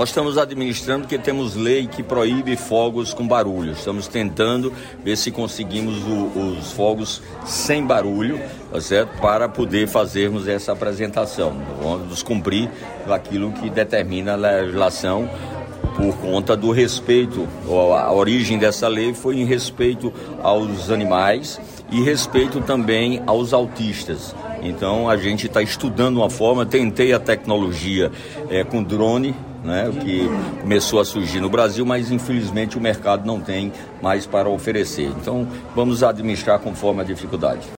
Nós estamos administrando porque temos lei que proíbe fogos com barulho. Estamos tentando ver se conseguimos os fogos sem barulho, tá certo? Para poder fazermos essa apresentação. Vamos cumprir aquilo que determina a legislação por conta do respeito. A origem dessa lei foi em respeito aos animais e respeito também aos autistas. Então a gente está estudando uma forma, tentei a tecnologia com drone, né, que começou a surgir no Brasil, mas infelizmente o mercado não tem mais para oferecer. Então vamos administrar conforme a dificuldade.